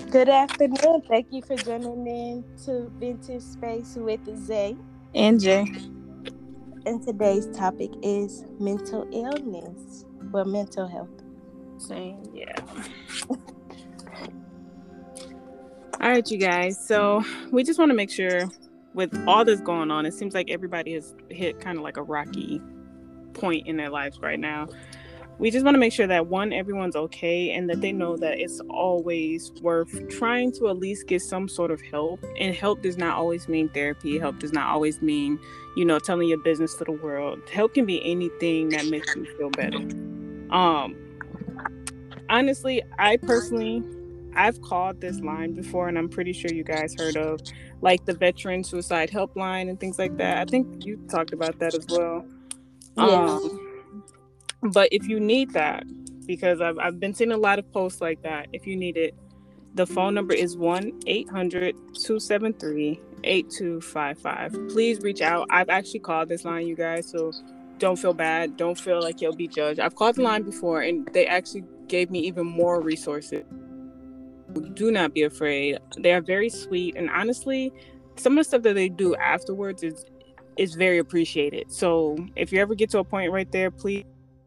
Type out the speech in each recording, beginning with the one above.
Good afternoon. Thank you for joining in to Vintage Space with Zay. And Jay. And today's topic is mental illness or mental health. Same, yeah. All right, you guys. So we just want to make sure with all this going on, it seems like everybody has hit kind of like a rocky point in their lives right now. We just want to make sure that one, everyone's okay, and that they know that it's always worth trying to at least get some sort of help. And help does not always mean therapy. Help does not always mean, telling your business to the world. Help can be anything that makes you feel better. Um, Honestly, I've called this line before, and I'm pretty sure you guys heard of like the veteran suicide helpline and things like that. I think you talked about that as well. Yes. But if you need that, because I've been seeing a lot of posts like that, if you need it, the phone number is 1-800-273-8255. Please reach out. I've actually called this line, you guys, so don't feel bad. Don't feel like you'll be judged. I've called the line before, and they actually gave me even more resources. Do not be afraid. They are very sweet, and honestly, some of the stuff that they do afterwards is very appreciated. So if you ever get to a point right there, please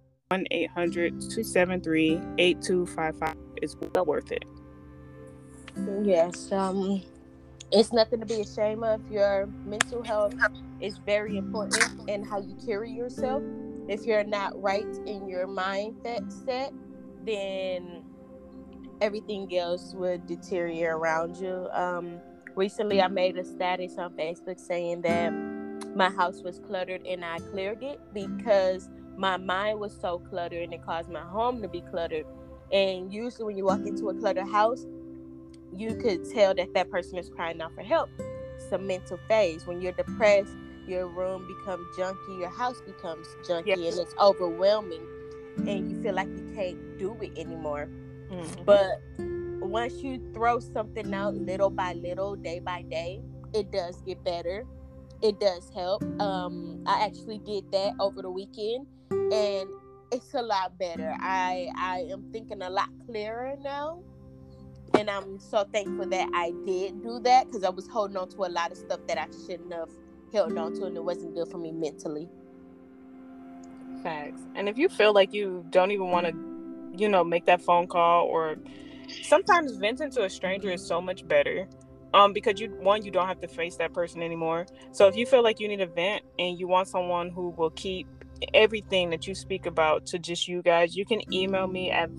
1-800-273-8255 is well worth it. Yes. It's nothing to be ashamed of. Your mental health is very important in how you carry yourself. If you're not right in your mindset set, then everything else would deteriorate around you. Recently, I made a status on Facebook saying that my house was cluttered and I cleared it because my mind was so cluttered and it caused my home to be cluttered. And usually, when you walk into a cluttered house, you could tell that that person is crying out for help. It's a mental phase. When you're depressed, your room becomes junky, your house becomes Yeah. junky, and it's overwhelming, and you feel like you can't do it anymore. Mm-hmm. But once you throw something out little by little, day by day, it does get better. It does help. I actually did that over the weekend, and it's a lot better. I am thinking a lot clearer now, and I'm so thankful that I did do that because I was holding on to a lot of stuff that I shouldn't have held on to, and it wasn't good for me mentally. Facts. And if you feel like you don't even want to, make that phone call, or sometimes venting to a stranger is so much better. Because you don't have to face that person anymore. So if you feel like you need a vent and you want someone who will keep everything that you speak about to just you guys, you can email me at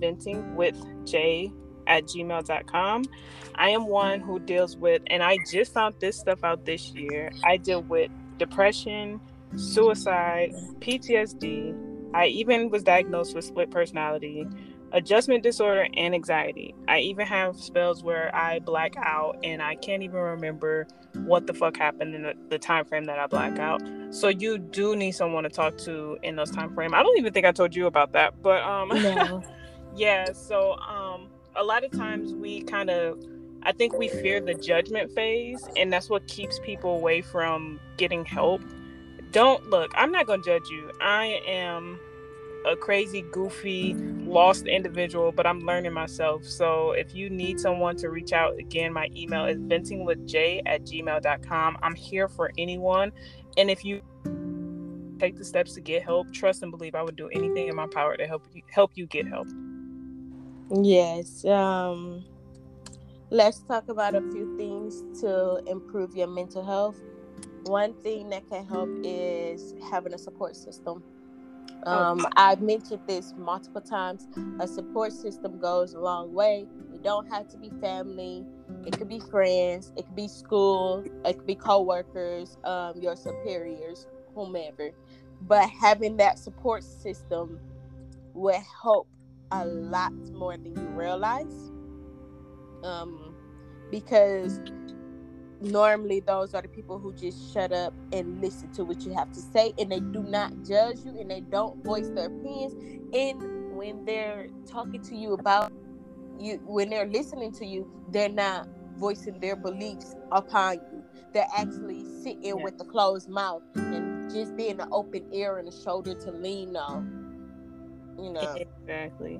ventingwithj@gmail.com. I am one who deals with, and I just found this stuff out this year. I deal with depression, suicide, PTSD. I even was diagnosed with split personality, adjustment disorder, and anxiety. I even have spells where I black out and I can't even remember what the fuck happened in the time frame that I black out. So you do need someone to talk to in those time frame. I don't even think I told you about that, but No. yeah. So a lot of times I think we fear the judgment phase, and that's what keeps people away from getting help. Don't look. I'm not gonna judge you. I am a crazy, goofy, lost individual, but I'm learning myself. So if you need someone to reach out, again, my email is ventingwithj@gmail.com. I'm here for anyone. And if you take the steps to get help, trust and believe I would do anything in my power to help you get help. Yes. Let's talk about a few things to improve your mental health. One thing that can help is having a support system. Okay. I've mentioned this multiple times. A support system goes a long way. It don't have to be family. It could be friends. It could be school. It could be coworkers, your superiors, whomever. But having that support system will help a lot more than you realize. Um, because normally those are the people who just shut up and listen to what you have to say, and they do not judge you, and they don't voice their opinions. And when they're talking to you about you, when they're listening to you, they're not voicing their beliefs upon you. They're actually sitting Yeah. with a closed mouth and just being an open ear and a shoulder to lean on, you know. Exactly.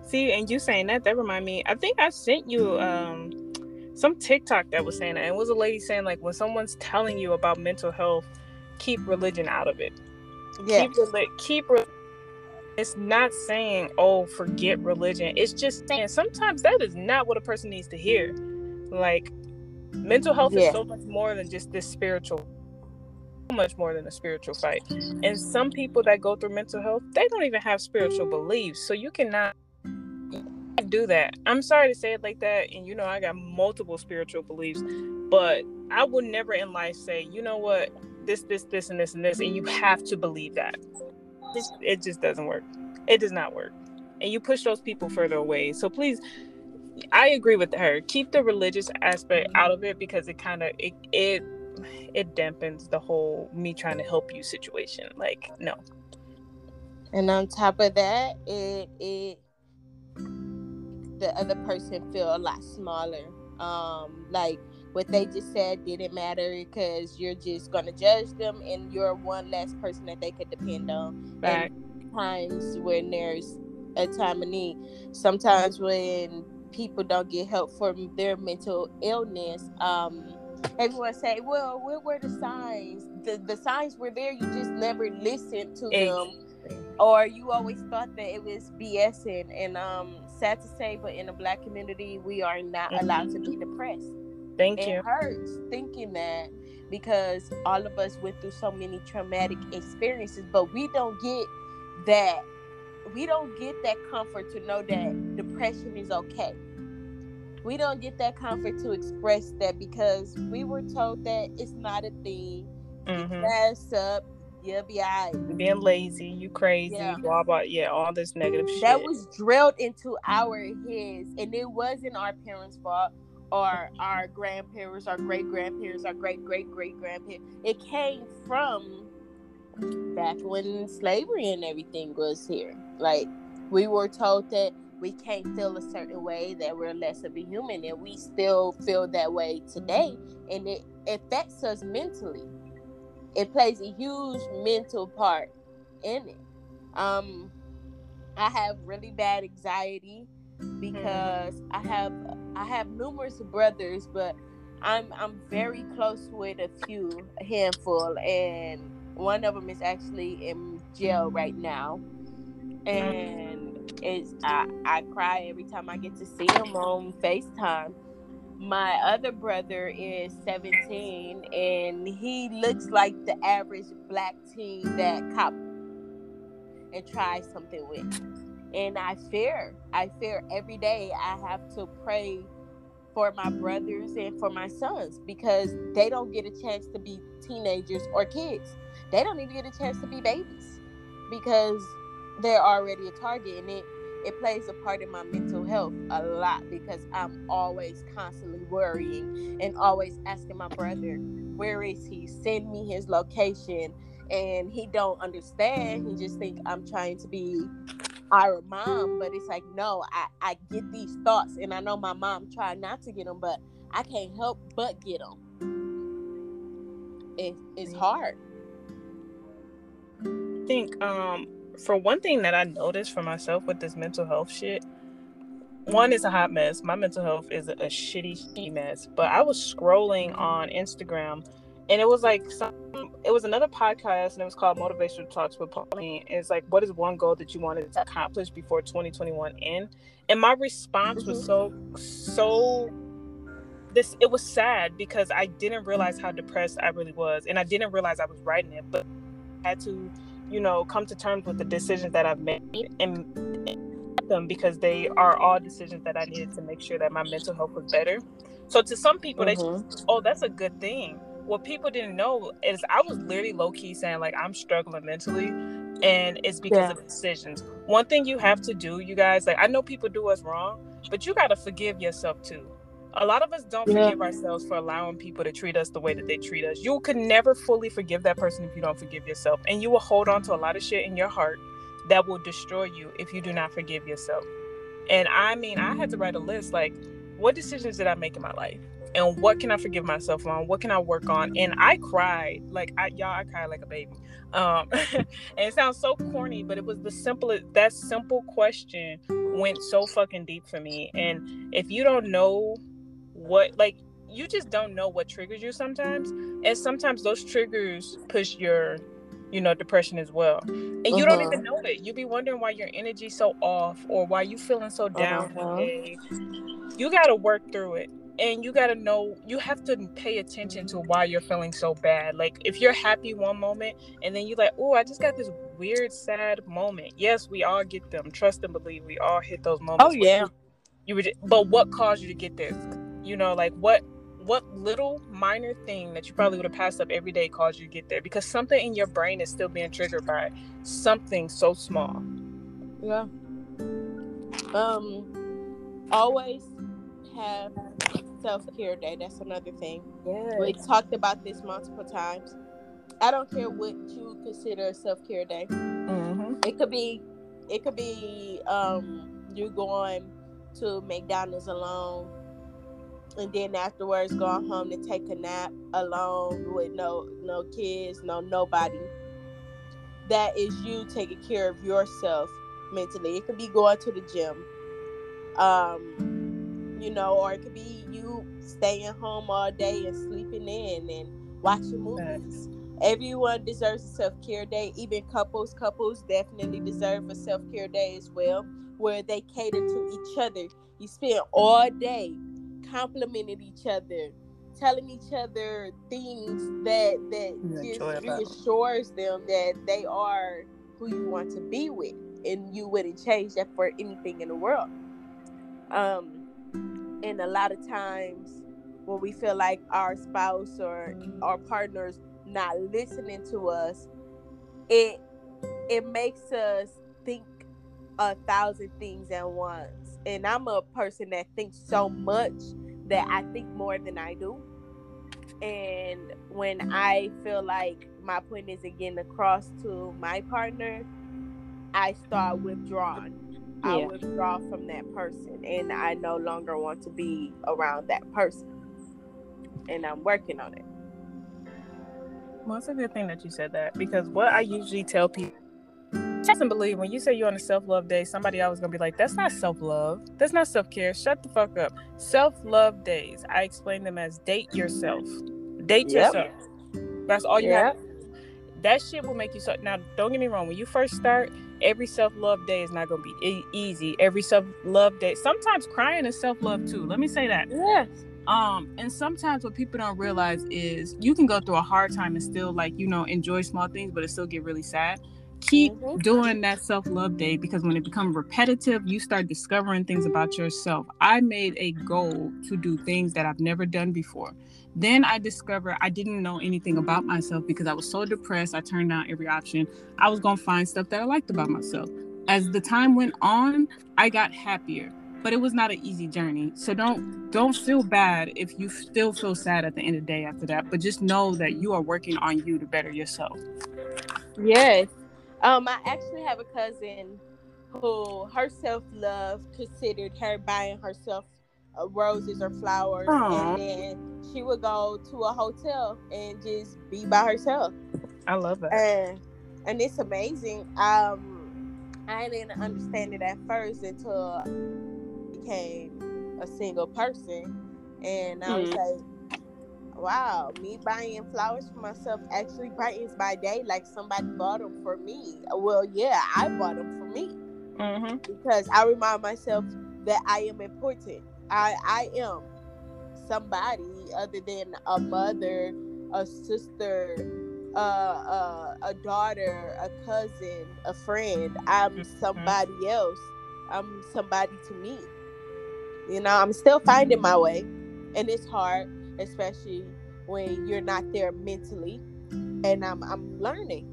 See, and you saying that remind me, I think I sent you some TikTok that was saying that. And it was a lady saying, like, when someone's telling you about mental health, keep religion out of it. Yes. Keep it's not saying, oh, forget religion. It's just saying sometimes that is not what a person needs to hear. Like, mental health is so much more than just this spiritual, so much more than a spiritual fight. And some people that go through mental health, they don't even have spiritual beliefs. So you cannot do that. I'm sorry to say it like that. And, you know, I got multiple spiritual beliefs, but I would never in life say, you know what, this, and this, and this, and you have to believe that. It just doesn't work. It does not work. And you push those people further away. So please, I agree with her. Keep the religious aspect out of it, because it kind of, it dampens the whole me trying to help you situation. Like, no. And on top of that, it the other person feel a lot smaller. Like what they just said didn't matter because you're just gonna judge them, and you're one less person that they could depend on. Right. And times when there's a time of need, sometimes when people don't get help for their mental illness, everyone say, "Well, where were the signs? The signs were there. You just never listened to them." Or you always thought that it was BSing. And sad to say, but in the Black community, we are not allowed to be depressed. It hurts thinking that, because all of us went through so many traumatic experiences, but we don't get that comfort to know that depression is okay. We don't get that comfort to express that, because we were told that it's not a thing. Get your ass up. You'll be all right. Being lazy, you crazy, blah blah, all this negative shit. That was drilled into our heads, and it wasn't our parents' fault, or our grandparents, our great grandparents, our great great great grandparents. It came from back when slavery and everything was here. Like, we were told that we can't feel a certain way, that we're less of a human, and we still feel that way today, and it affects us mentally. It plays a huge mental part in it. I have really bad anxiety because I have numerous brothers, but I'm very close with a handful, and one of them is actually in jail right now. And I cry every time I get to see him on FaceTime. My other brother is 17, and he looks like the average Black teen that cop and try something with. And I fear every day. I have to pray for my brothers and for my sons, because they don't get a chance to be teenagers or kids. They don't even get a chance to be babies, because they're already a target, and it plays a part in my mental health a lot, because I'm always constantly worrying and always asking my brother, where is he? Send me his location. And he don't understand. He just think I'm trying to be our mom, but it's like, no, I get these thoughts, and I know my mom tried not to get them, but I can't help but get them. It's hard. I think for one thing that I noticed for myself with this mental health shit, one, is a hot mess. My mental health is a shitty mess. But I was scrolling on Instagram, and it was like it was another podcast, and it was called Motivational Talks with Pauline. It's like, what is one goal that you wanted to accomplish before 2021 end? And my response was it was sad, because I didn't realize how depressed I really was, and I didn't realize I was writing it, but I had to, come to terms with the decisions that I've made and them, because they are all decisions that I needed to make sure that my mental health was better. So to some people, they just, oh, that's a good thing. What people didn't know is I was literally low-key saying, like, I'm struggling mentally, and it's because of decisions. One thing you have to do, you guys, like, I know people do us wrong, but you got to forgive yourself too. A lot of us don't forgive ourselves for allowing people to treat us the way that they treat us. You could never fully forgive that person if you don't forgive yourself, and you will hold on to a lot of shit in your heart that will destroy you if you do not forgive yourself. And I mean, I had to write a list, like, what decisions did I make in my life? and what can I forgive myself on? What can I work on? And I cried. Like, I cried like a baby. And it sounds so corny, but it was that simple question went so fucking deep for me. And if you don't know you just don't know what triggers you sometimes. And sometimes those triggers push your, depression as well. And you don't even know it. You be wondering why your energy's so off or why you feeling so down today. You got to work through it. And you got to know, you have to pay attention to why you're feeling so bad. Like, if you're happy one moment and then you're like, oh, I just got this weird, sad moment. Yes, we all get them. Trust and believe. We all hit those moments. Oh, yeah. But what caused you to get there? Like, what little minor thing that you probably would have passed up every day caused you to get there? Because something in your brain is still being triggered by something so small. Yeah. Always have self-care day. That's another thing. Yeah. We talked about this multiple times. I don't care what you consider a self-care day. Mm-hmm. It could be you going to McDonald's alone, and then afterwards going home to take a nap alone with no kids, nobody. That is you taking care of yourself mentally. It could be going to the gym, or it could be you staying home all day and sleeping in and watching movies. Everyone deserves a self-care day. Even couples definitely deserve a self-care day as well, where they cater to each other. You spend all day complimenting each other, telling each other things that just reassures them that they are who you want to be with, and you wouldn't change that for anything in the world. And a lot of times when we feel like our spouse or our partner's not listening to us, it makes us think 1,000 things at once. And I'm a person that thinks so much that I think more than I do. And when I feel like my point isn't getting across to my partner, I start withdrawing. I withdraw from that person, and I no longer want to be around that person. And I'm working on it. Well, it's a good thing that you said that, because what I usually tell people, trust and believe, when you say you're on a self-love day, somebody always gonna be like, that's not self-love, that's not self-care, shut the fuck up. Self-love days, I explain them as date yourself. Yourself. That's all you have to do. That shit will make you so. Now, don't get me wrong, when you first start, every self-love day is not gonna be easy. Every self-love day, sometimes crying is self-love too, let me say that. Yes. And sometimes what people don't realize is you can go through a hard time and still enjoy small things, but it still get really sad. Keep doing that self-love day, because when it becomes repetitive, you start discovering things about yourself. I made a goal to do things that I've never done before. Then I discovered I didn't know anything about myself because I was so depressed. I turned down every option. I was going to find stuff that I liked about myself. As the time went on, I got happier. But it was not an easy journey. So don't feel bad if you still feel sad at the end of the day after that. But just know that you are working on you to better yourself. Yes. I actually have a cousin who her self-love considered her buying herself roses or flowers. Aww. And then she would go to a hotel and just be by herself. I love that. And it's amazing. I didn't understand it at first until became a single person, and I was like, wow, me buying flowers for myself actually brightens my day, like somebody bought them for me. Well, yeah, I bought them for me. Because I remind myself that I am important. I am somebody other than a mother, a sister, a daughter, a cousin, a friend. I'm somebody else. I'm somebody to me. I'm still finding my way, and it's hard, especially when you're not there mentally. And I'm learning.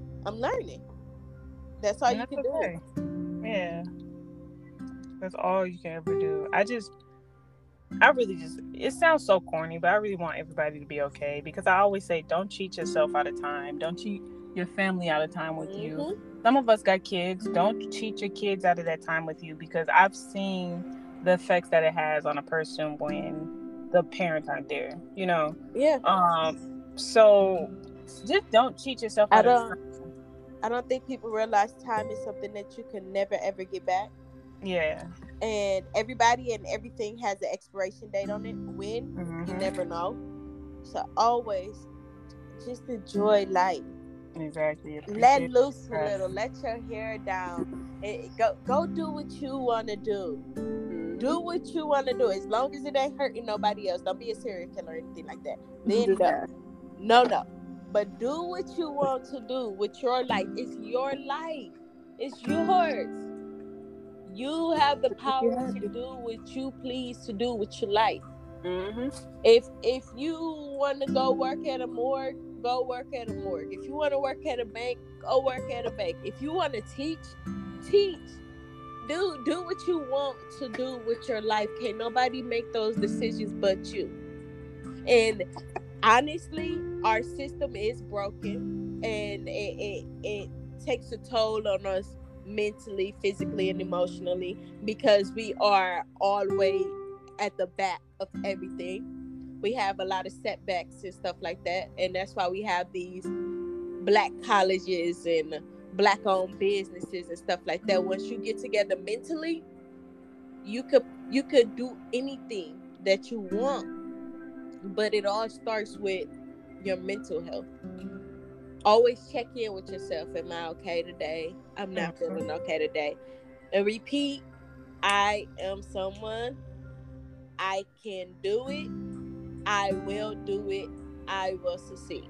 That's all you can do. Yeah, that's all you can ever do. It sounds so corny, but I really want everybody to be okay, because I always say, don't cheat yourself out of time. Don't cheat your family out of time with you. Some of us got kids. Don't cheat your kids out of that time with you, because I've seen the effects that it has on a person when the parents aren't there, you know. Yeah. So just don't cheat yourself I out of don't. time. I don't think people realize time is something that you can never ever get back. Yeah. And everybody and everything has an expiration date on it. When you never know. So always just enjoy life. Exactly. Let Appreciate loose a that. little. Let your hair down. Go do what you want to do. Do what you want to do. As long as it ain't hurting nobody else. Don't be a serial killer or anything like that. Then no. But do what you want to do with your life. It's your life. It's yours. You have the power to do what you please to do with your life. If you want to go work at a morgue, go work at a morgue. If you want to work at a bank, go work at a bank. If you want to teach. Do what you want to do with your life. Can't nobody make those decisions but you. And honestly, our system is broken, and it takes a toll on us mentally, physically, and emotionally, because we are always at the back of everything. We have a lot of setbacks and stuff like that, and that's why we have these black colleges and black owned businesses and stuff like that. Once you get together mentally, you could do anything that you want, but it all starts with your mental health. Always check in with yourself. Am I okay today? I'm not feeling okay today. And repeat, I am someone. I can do it. I will do it. I will succeed.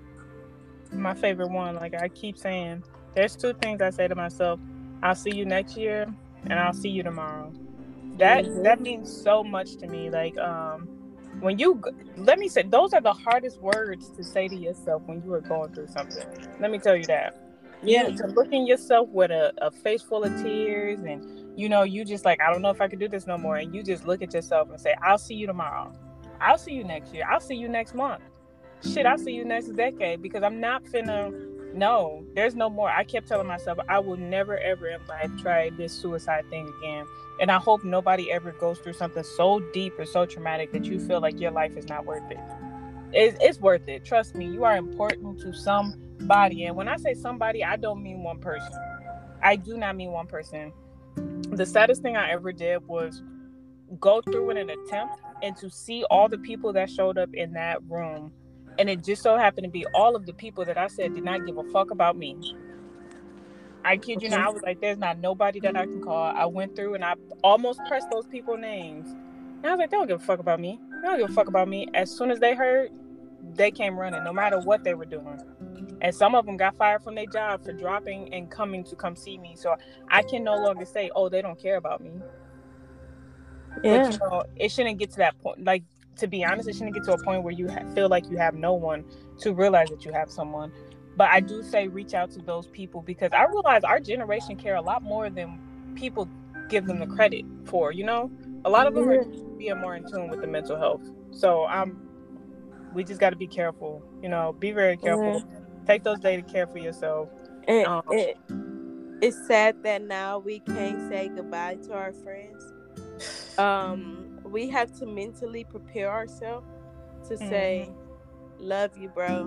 My favorite one, like I keep saying, there's two things I say to myself. I'll see you next year and I'll see you tomorrow. That means so much to me. Like when you, let me say, those are the hardest words to say to yourself when you are going through something. Let me tell you that. You to look in yourself with a face full of tears, and you just like, I don't know if I could do this no more, and you just look at yourself and say, I'll see you tomorrow, I'll see you next year, I'll see you next month, shit, I'll see you next decade, because I'm not finna. No, there's no more. I kept telling myself I will never ever in life try this suicide thing again. And I hope nobody ever goes through something so deep or so traumatic that you feel like your life is not worth it. It's worth it. Trust me, you are important to somebody. And when I say somebody, I don't mean one person. I do not mean one person. The saddest thing I ever did was go through in an attempt and to see all the people that showed up in that room. And it just so happened to be all of the people that I said did not give a fuck about me. I kid you not, I was like, there's not nobody that I can call. I went through and I almost pressed those people's names. And I was like, they don't give a fuck about me. They don't give a fuck about me. As soon as they heard, they came running, no matter what they were doing. And some of them got fired from their job for dropping and coming to come see me. So I can no longer say, oh, they don't care about me. Yeah. But it shouldn't get to that point. Like, to be honest, it shouldn't get to a point where you feel like you have no one to realize that you have someone. But I do say reach out to those people, because I realize our generation care a lot more than people give them the credit for. A lot of them are being more in tune with the mental health. So we just got to be careful. Be very careful. Take those days to care for yourself. It's sad that now we can't say goodbye to our friends. We have to mentally prepare ourselves to say, love you, bro.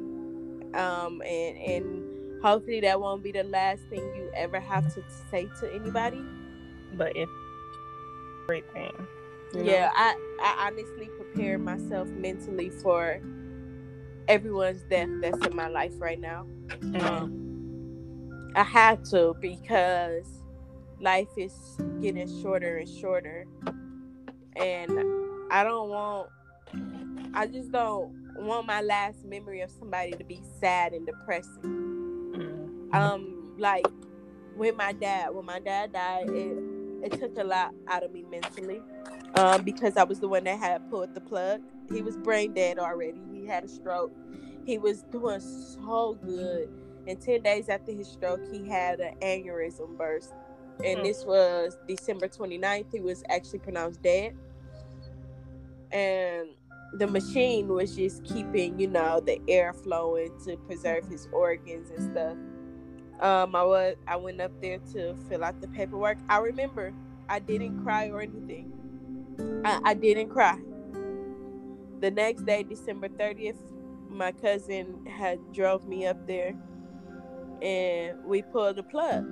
And hopefully that won't be the last thing you ever have to say to anybody. But it's a great thing. Yeah, I honestly prepared myself mentally for everyone's death that's in my life right now. I had to, because life is getting shorter and shorter, and I just don't want my last memory of somebody to be sad and depressing. Like when my dad died, it took a lot out of me mentally, because I was the one that had pulled the plug. He was brain dead already. He had a stroke. He was doing so good, and 10 days after his stroke, he had an aneurysm burst. And this was December 29th. He was actually pronounced dead. And the machine was just keeping, the air flowing to preserve his organs and stuff. I went up there to fill out the paperwork. I remember I didn't cry or anything. I didn't cry. The next day, December 30th, my cousin had drove me up there, and we pulled the plug.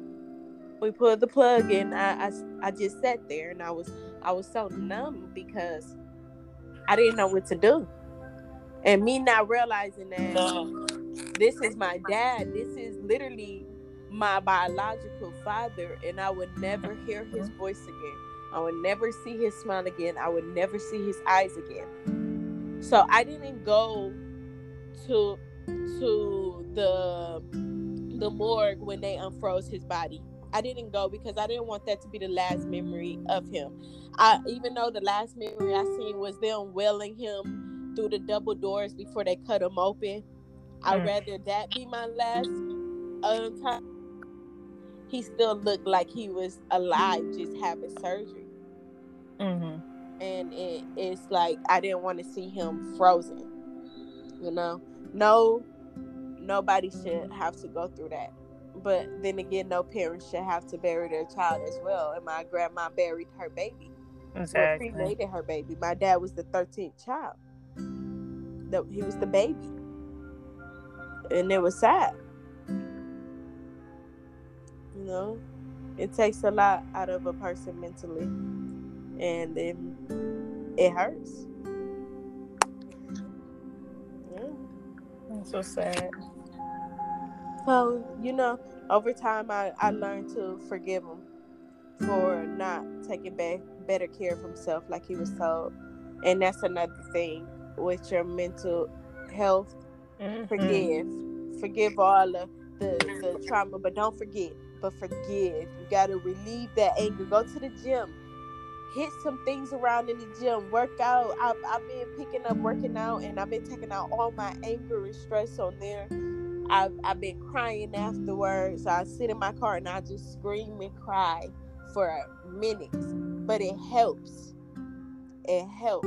And I just sat there, and I was so numb because I didn't know what to do. And me not realizing that this is my dad, this is literally my biological father, and I would never hear his voice again. I would never see his smile again. I would never see his eyes again. So I didn't go to the morgue when they unfroze his body. I didn't go because I didn't want that to be the last memory of him. Even though the last memory I seen was them wheeling him through the double doors before they cut him open. I'd rather that be my last time. He still looked like he was alive, just having surgery. And it's like I didn't want to see him frozen. You know, nobody should have to go through that. But then again, no parent should have to bury their child as well. And my grandma buried her baby. Exactly. Well, cremated her baby. My dad was the 13th child. He was the baby. And it was sad. You know, it takes a lot out of a person mentally. And it hurts. Yeah. That's so sad. So, you know, over time, I learned to forgive him for not taking better care of himself like he was told. And that's another thing with your mental health. Forgive all of the trauma, but don't forget. But forgive. You got to relieve that anger. Go to the gym. Hit some things around in the gym. Work out. I've been picking up working out, and I've been taking out all my anger and stress on there. I've been crying afterwards. So I sit in my car and I just scream and cry for minutes. But it helps. It helps.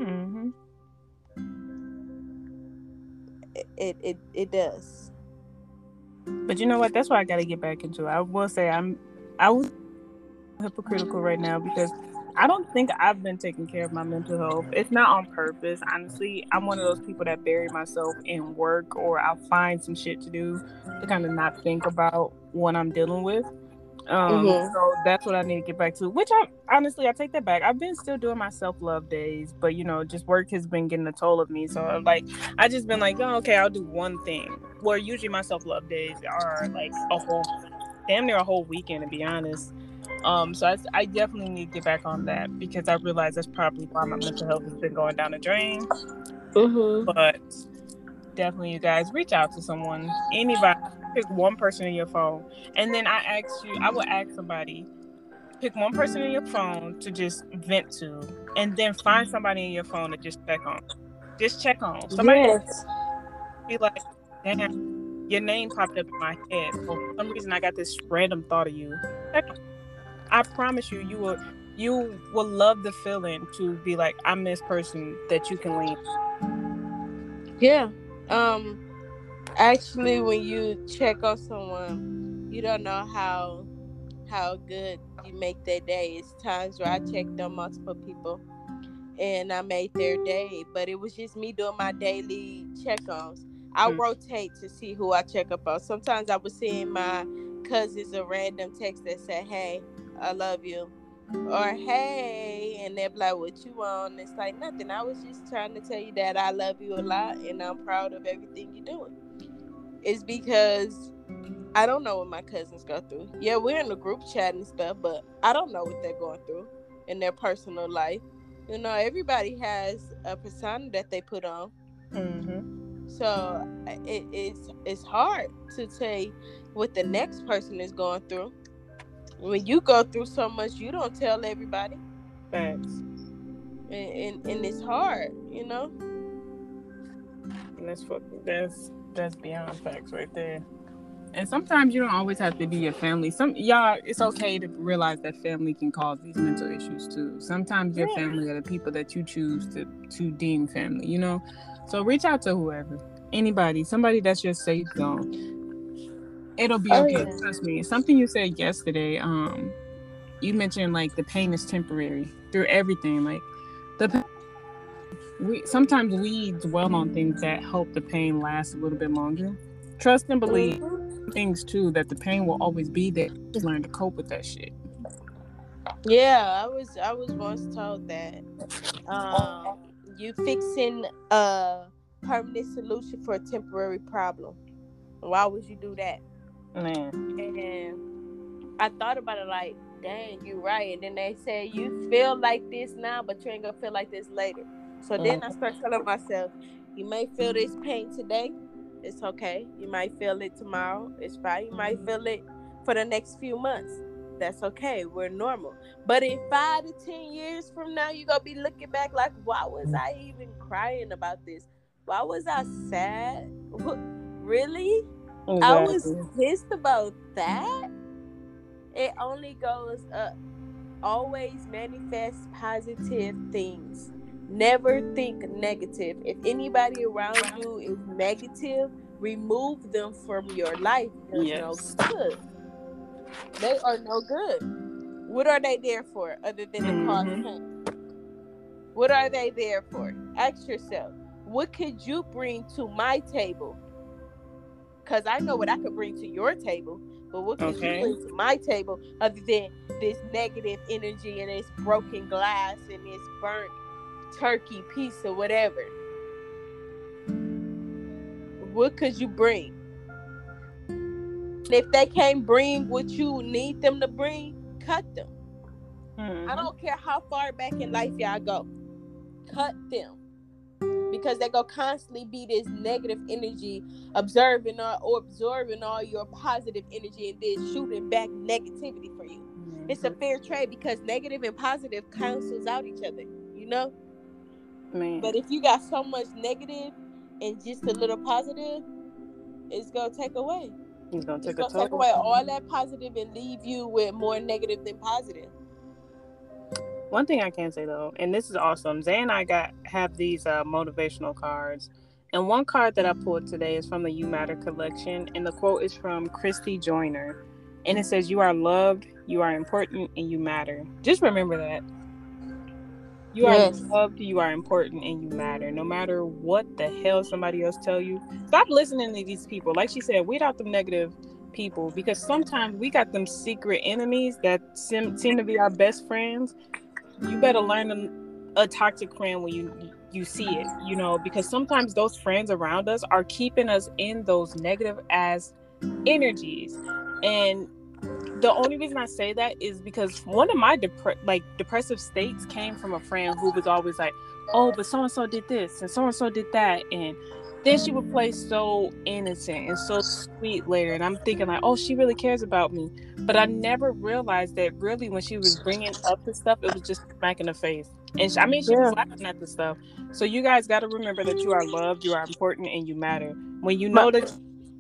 It does. But you know what? That's what I got to get back into. I will say I was hypocritical right now because I don't think I've been taking care of my mental health. It's not on purpose. Honestly, I'm one of those people that bury myself in work, or I'll find some shit to do to kind of not think about what I'm dealing with. So that's what I need to get back to, which I take that back. I've been still doing my self-love days, but you know, just work has been getting a toll of me. So like, I just been like, oh, okay, I'll do one thing, where usually my self-love days are like damn near a whole weekend, to be honest. So I definitely need to get back on that, because I realize that's probably why my mental health has been going down the drain. But definitely, you guys, reach out to someone, anybody. Pick one person in your phone, and then I would ask somebody, pick one person in your phone to just vent to, and then find somebody in your phone to just check on. Somebody be like, damn, your name popped up in my head. For some reason, I got this random thought of you. I promise you, you will love the feeling to be like, I'm this person that you can lean on. Yeah. Actually, when you check on someone, you don't know how good you make their day. It's times where I checked on multiple people and I made their day, but it was just me doing my daily check-ons. I rotate to see who I check up on. Sometimes I was seeing my cousins a random text that said, hey, I love you, or hey, and they're like, what you on? It's like, nothing. I was just trying to tell you that I love you a lot and I'm proud of everything you're doing. It's because I don't know what my cousins go through. Yeah, we're in the group chat and stuff, but I don't know what they're going through in their personal life. You know, everybody has a persona that they put on. So it's hard to say what the next person is going through. When you go through so much, you don't tell everybody. Facts. And it's hard, you know. And that's beyond facts right there. And sometimes you don't always have to be your family. It's okay to realize that family can cause these mental issues too. Sometimes your family are the people that you choose to deem family, you know? So reach out to whoever. Anybody, somebody that's your safe zone. It'll be okay. Yeah. Trust me. Something you said yesterday, you mentioned like the pain is temporary through everything. Like sometimes we dwell on things that help the pain last a little bit longer. Trust and believe things too that the pain will always be there. Just learn to cope with that shit. Yeah, I was once told that you fixing a permanent solution for a temporary problem. Why would you do that? Man. And I thought about it like, dang, you right. And then they say you feel like this now, but you ain't gonna feel like this later. So then I start telling myself, you may feel this pain today. It's okay. You might feel it tomorrow. It's fine. You might feel it for the next few months. That's okay. We're normal. But in 5 to 10 years from now, you're gonna be looking back like, why was I even crying about this? Why was I sad? Really? Exactly. I was pissed about that. It only goes up. Always manifest positive things. Never think negative. If anybody around you is negative, remove them from your life. There's no good. They are no good. What are they there for other than to cause pain? What are they there for? Ask yourself, what could you bring to my table? Because I know what I could bring to your table. But what could you bring to my table other than this negative energy and this broken glass and this burnt turkey piece or whatever? What could you bring? If they can't bring what you need them to bring, cut them. I don't care how far back in life y'all go. Cut them. Because they're going to constantly be this negative energy absorbing all your positive energy and then shooting back negativity for you. It's a fair trade because negative and positive cancels out each other, you know? Man. But if you got so much negative and just a little positive, it's going to take away. It's going to take away all that positive and leave you with more negative than positive. One thing I can say though, and this is awesome, Zay and I have these motivational cards, and one card that I pulled today is from the You Matter collection, and the quote is from Christy Joyner, and it says, "You are loved, you are important, and you matter." Just remember that. You are loved, you are important, and you matter. No matter what the hell somebody else tell you, stop listening to these people. Like she said, weed out them negative people, because sometimes we got them secret enemies that seem to be our best friends. You better learn a toxic friend when you see it, you know, because sometimes those friends around us are keeping us in those negative ass energies. And the only reason I say that is because one of my depressive states came from a friend who was always like, oh, but so-and-so did this and so-and-so did that. And then she would play so innocent and so sweet later. And I'm thinking like, oh, she really cares about me. But I never realized that really when she was bringing up the stuff, it was just smack in the face. And she was laughing at the stuff. So you guys got to remember that you are loved, you are important, and you matter. When you know that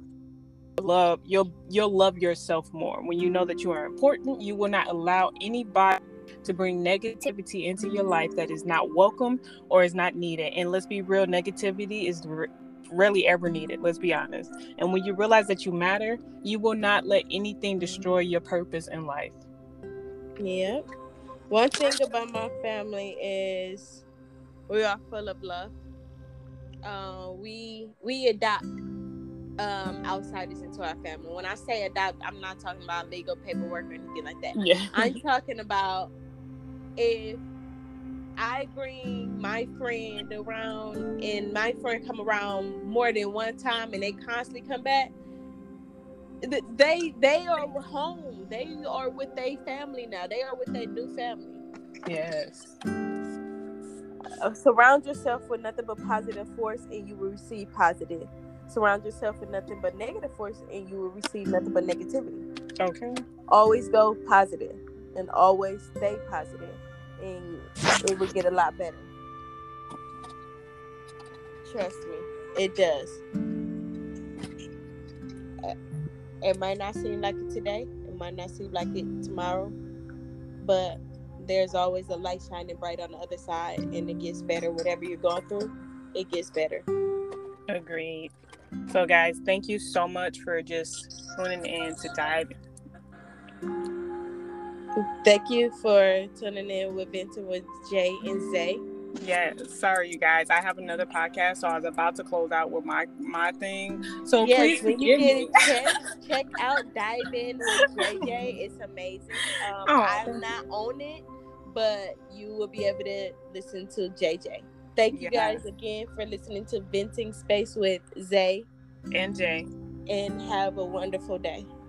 you'll love yourself more. When you know that you are important, you will not allow anybody to bring negativity into your life that is not welcome or is not needed. And let's be real, negativity is rarely ever needed. Let's be honest. And when you realize that you matter, you will not let anything destroy your purpose in life. Yep. One thing about my family is we are full of love. We adopt outsiders into our family. When I say adopt, I'm not talking about legal paperwork or anything like that. Yeah. I'm talking about if I bring my friend around and my friend come around more than one time and they constantly come back, they are home. They are with their family now. They are with their new family. Yes. Surround yourself with nothing but positive force and you will receive positive. Surround yourself with nothing but negative force and you will receive nothing but negativity. Okay. Always go positive and always stay positive and it will get a lot better. Trust me, it does. It might not seem like it today. It might not seem like it tomorrow. But there's always a light shining bright on the other side and it gets better. Whatever you're going through, it gets better. Agreed. So guys, thank you so much for just tuning in to dive. Thank you for tuning in with Venting with Jay and Zay. Yeah, sorry you guys. I have another podcast, so I was about to close out with my thing. So Yes, please when you forgive get me. a chance, check out Dive In with JJ. It's amazing. Oh, I'm not on it, but you will be able to listen to JJ. Thank you yeah. guys again for listening to Venting Space with Zay, And Jay. and have a wonderful day.